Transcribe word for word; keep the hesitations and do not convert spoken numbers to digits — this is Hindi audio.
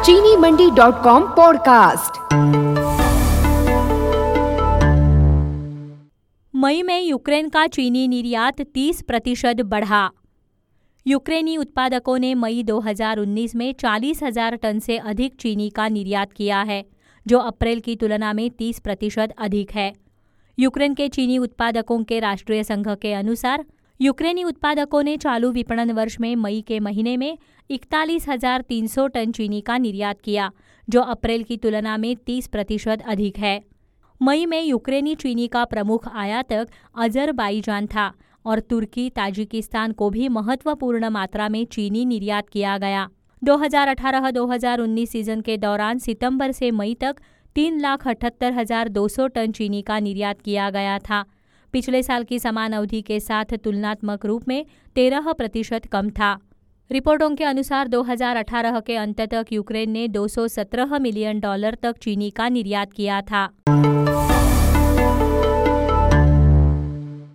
चीनी मंडी डॉट कॉम पॉडकास्ट। मई में यूक्रेन का चीनी निर्यात तीस प्रतिशत बढ़ा। यूक्रेनी उत्पादकों ने मई दो हज़ार उन्नीस में चालीस हज़ार टन से अधिक चीनी का निर्यात किया है, जो अप्रैल की तुलना में तीस प्रतिशत अधिक है। यूक्रेन के चीनी उत्पादकों के राष्ट्रीय संघ के अनुसार यूक्रेनी उत्पादकों ने चालू विपणन वर्ष में मई के महीने में इकतालीस हज़ार तीन सौ टन चीनी का निर्यात किया, जो अप्रैल की तुलना में तीस प्रतिशत अधिक है। मई में यूक्रेनी चीनी का प्रमुख आयातक अजरबैजान था और तुर्की, ताजिकिस्तान को भी महत्वपूर्ण मात्रा में चीनी निर्यात किया गया। दो हज़ार अठारह दो हज़ार उन्नीस सीजन के दौरान सितंबर से मई तक तीन लाख अठहत्तर हजार दो सौ टन चीनी का निर्यात किया गया था। पिछले साल की समान अवधि के साथ तुलनात्मक रूप में तेरह प्रतिशत कम था। रिपोर्टों के अनुसार दो हज़ार अठारह के अंत तक यूक्रेन ने दो सौ सत्रह मिलियन डॉलर तक चीनी का निर्यात किया था।